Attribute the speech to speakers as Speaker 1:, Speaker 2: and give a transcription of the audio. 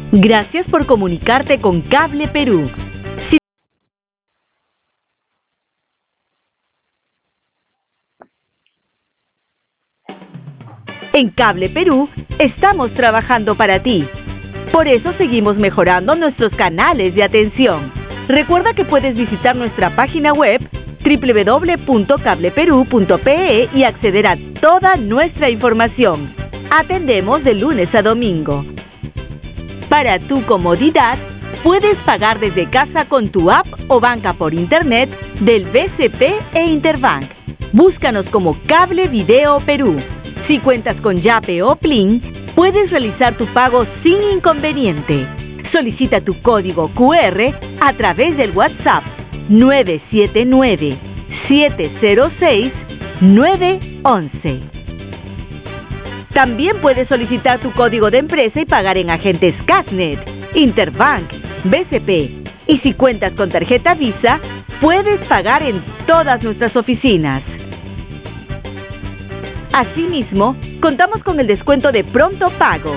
Speaker 1: Gracias por comunicarte con Cable Perú. En Cable Perú estamos trabajando para ti. Por eso seguimos mejorando nuestros canales de atención. Recuerda que puedes visitar nuestra página web www.cableperú.pe y acceder a toda nuestra información. Atendemos de lunes a domingo. Para tu comodidad, puedes pagar desde casa con tu app o banca por internet del BCP e Interbank. Búscanos como Cable Video Perú. Si cuentas con Yape o Plin, puedes realizar tu pago sin inconveniente. Solicita tu código QR a través del WhatsApp 979-706-911. También puedes solicitar tu código de empresa y pagar en agentes Casnet, Interbank, BCP. Y si cuentas con tarjeta Visa, puedes pagar en todas nuestras oficinas. Asimismo, contamos con el descuento de Pronto Pago.